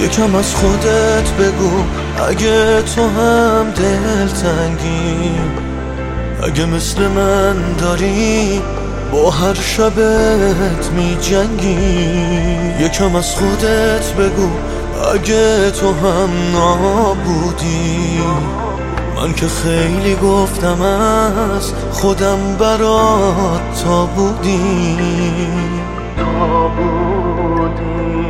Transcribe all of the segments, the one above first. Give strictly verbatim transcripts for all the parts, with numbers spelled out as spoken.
یکم از خودت بگو اگه تو هم دلتنگی، اگه مثل من داری با هر شبت می جنگی. یکم از خودت بگو اگه تو هم نابودی، من که خیلی گفتم از خودم برات تا بودی تا بودی.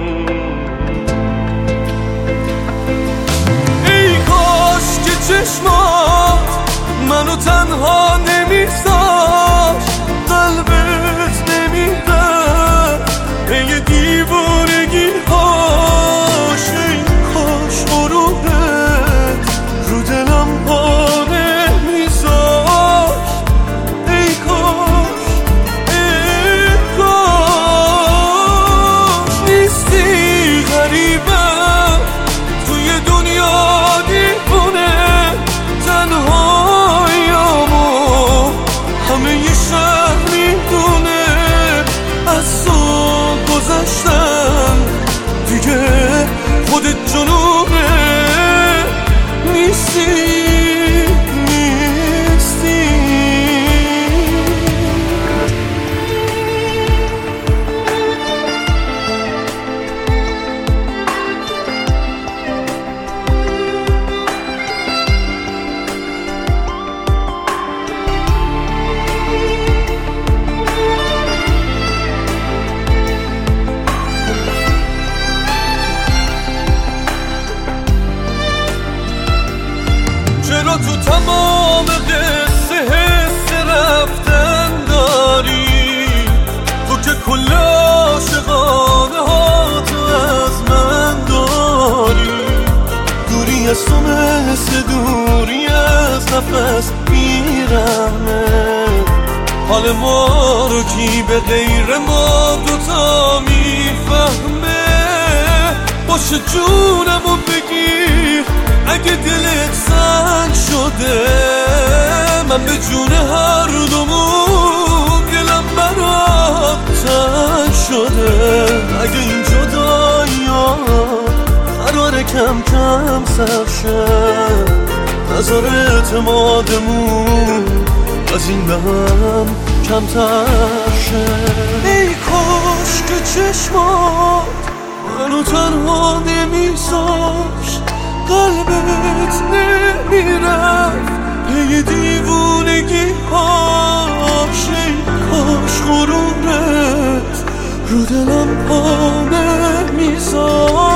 ای کاش که چشمات منو تنها نمیذاشت، قلبت نمیرفت پی دیوونگی هاش. ای کاش غروبت رو دلم پا نمیذاشت. ای کاش ای کاش نیستی غریبم توی دنیا دیوونه، تنهاییامو همه ی شهر میدونه. از تو گذشتم دیگه خودت جنونه، نیستی نیستی. چرا تو تمام قصه حس رفتن داری؟ تو که کل عاشقانه ها تو از من داری. دوری از تو مثل دوری از نفس بیرحمه، حال ما رو کی به غیر ما دوتا میفهمه. باشه جونمو بگیر اگه دلت سنگ شده، من به جون هر دومون دلم برات تنگ شده. اگه این جدایی‌ها قراره کم کم سر شه، نظر اعتمادمون از این به هم کمتر شه. ای کاش که چشمات منو تنها نمیذاشت، قلبت نمیرفت پی دیوونگی هاش. ای کاش غرورت رو دلم پا نمیذاشت.